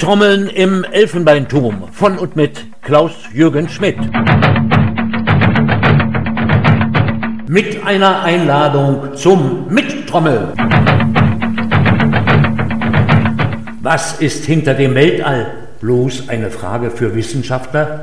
Trommeln im Elfenbeinturm von und mit Klaus-Jürgen Schmidt. Mit einer Einladung zum Mittrommeln. Was ist hinter dem Weltall? Bloß eine Frage für Wissenschaftler?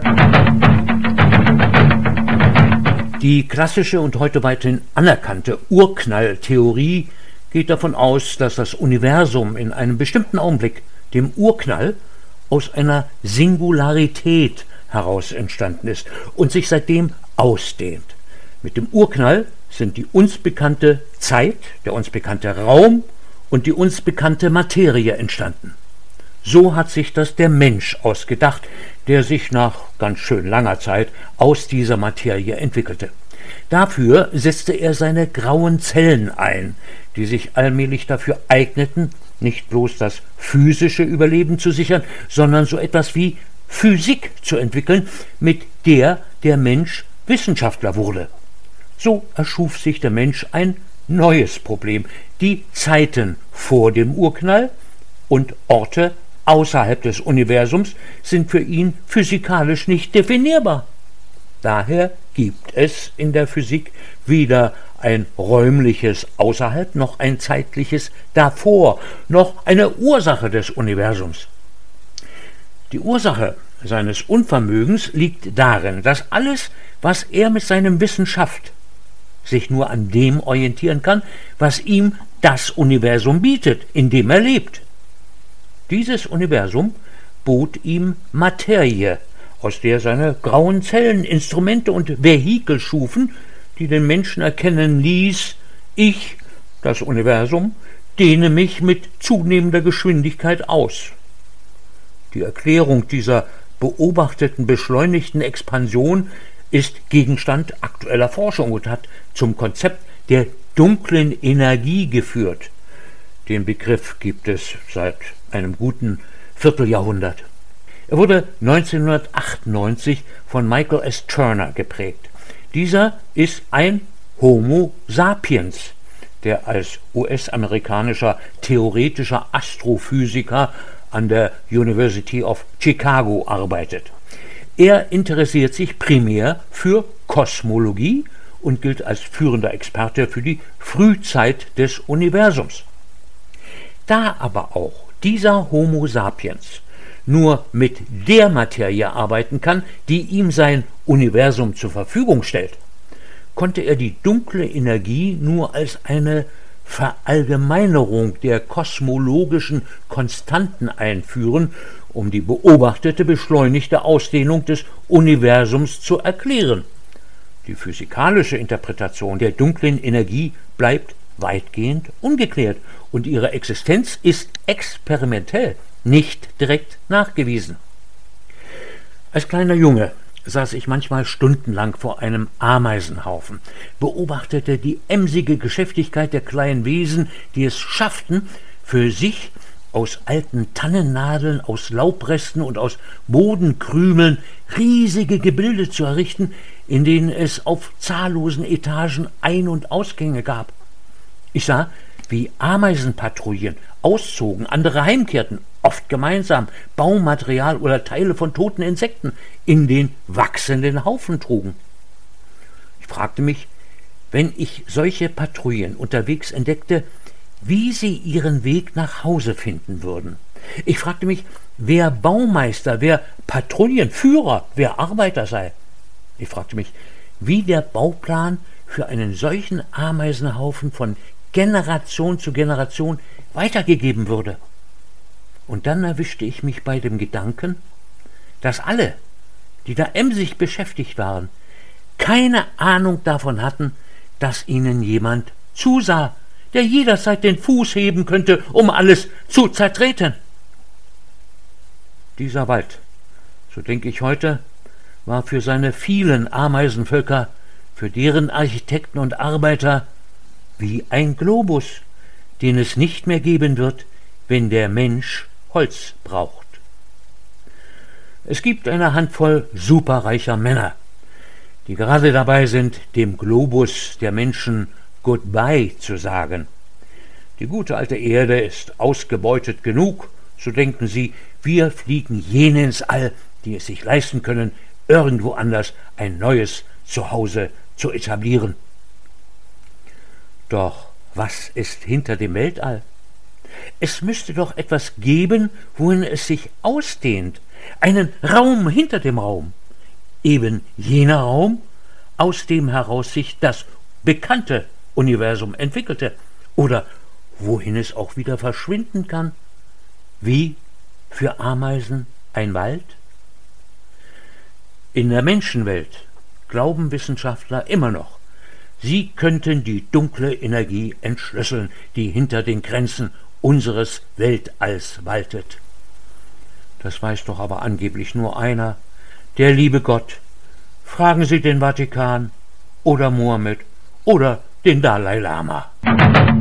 Die klassische und heute weithin anerkannte Urknalltheorie geht davon aus, dass das Universum in einem bestimmten Augenblick, dem Urknall, aus einer Singularität heraus entstanden ist und sich seitdem ausdehnt. Mit dem Urknall sind die uns bekannte Zeit, der uns bekannte Raum und die uns bekannte Materie entstanden. So hat sich das der Mensch ausgedacht, der sich nach ganz schön langer Zeit aus dieser Materie entwickelte. Dafür setzte er seine grauen Zellen ein, die sich allmählich dafür eigneten, nicht bloß das physische Überleben zu sichern, sondern so etwas wie Physik zu entwickeln, mit der der Mensch Wissenschaftler wurde. So erschuf sich der Mensch ein neues Problem: die Zeiten vor dem Urknall und Orte außerhalb des Universums sind für ihn physikalisch nicht definierbar. Daher gibt es in der Physik weder ein räumliches Außerhalb noch ein zeitliches Davor, noch eine Ursache des Universums. Die Ursache seines Unvermögens liegt darin, dass alles, was er mit seinem Wissen schafft, sich nur an dem orientieren kann, was ihm das Universum bietet, in dem er lebt. Dieses Universum bot ihm Materie, aus der seine grauen Zellen Instrumente und Vehikel schufen, die den Menschen erkennen ließ: ich, das Universum, dehne mich mit zunehmender Geschwindigkeit aus. Die Erklärung dieser beobachteten beschleunigten Expansion ist Gegenstand aktueller Forschung und hat zum Konzept der dunklen Energie geführt. Den Begriff gibt es seit einem guten Vierteljahrhundert. Er wurde 1998 von Michael S. Turner geprägt. Dieser ist ein Homo sapiens, der als US-amerikanischer theoretischer Astrophysiker an der University of Chicago arbeitet. Er interessiert sich primär für Kosmologie und gilt als führender Experte für die Frühzeit des Universums. Da aber auch dieser Homo sapiens nur mit der Materie arbeiten kann, die ihm sein Universum zur Verfügung stellt, konnte er die dunkle Energie nur als eine Verallgemeinerung der kosmologischen Konstanten einführen, um die beobachtete beschleunigte Ausdehnung des Universums zu erklären. Die physikalische Interpretation der dunklen Energie bleibt weitgehend ungeklärt und ihre Existenz ist experimentell nicht direkt nachgewiesen. Als kleiner Junge saß ich manchmal stundenlang vor einem Ameisenhaufen, beobachtete die emsige Geschäftigkeit der kleinen Wesen, die es schafften, für sich aus alten Tannennadeln, aus Laubresten und aus Bodenkrümeln riesige Gebilde zu errichten, in denen es auf zahllosen Etagen Ein- und Ausgänge gab. Ich sah, wie Ameisenpatrouillen auszogen, andere heimkehrten, oft gemeinsam Baumaterial oder Teile von toten Insekten in den wachsenden Haufen trugen. Ich fragte mich, wenn ich solche Patrouillen unterwegs entdeckte, wie sie ihren Weg nach Hause finden würden. Ich fragte mich, wer Baumeister, wer Patrouillenführer, wer Arbeiter sei. Ich fragte mich, wie der Bauplan für einen solchen Ameisenhaufen von Generation zu Generation weitergegeben würde. Und dann erwischte ich mich bei dem Gedanken, dass alle, die da emsig beschäftigt waren, keine Ahnung davon hatten, dass ihnen jemand zusah, der jederzeit den Fuß heben könnte, um alles zu zertreten. Dieser Wald, so denke ich heute, war für seine vielen Ameisenvölker, für deren Architekten und Arbeiter wie ein Globus, den es nicht mehr geben wird, wenn der Mensch Holz braucht. Es gibt eine Handvoll superreicher Männer, die gerade dabei sind, dem Globus der Menschen Goodbye zu sagen. Die gute alte Erde ist ausgebeutet genug, so denken sie, wir fliegen jene ins All, die es sich leisten können, irgendwo anders ein neues Zuhause zu etablieren. Doch was ist hinter dem Weltall? Es müsste doch etwas geben, wohin es sich ausdehnt, einen Raum hinter dem Raum, eben jener Raum, aus dem heraus sich das bekannte Universum entwickelte, oder wohin es auch wieder verschwinden kann, wie für Ameisen ein Wald? In der Menschenwelt glauben Wissenschaftler immer noch, sie könnten die dunkle Energie entschlüsseln, die hinter den Grenzen unseres Weltalls waltet. Das weiß doch aber angeblich nur einer, der liebe Gott. Fragen Sie den Vatikan oder Mohammed oder den Dalai Lama.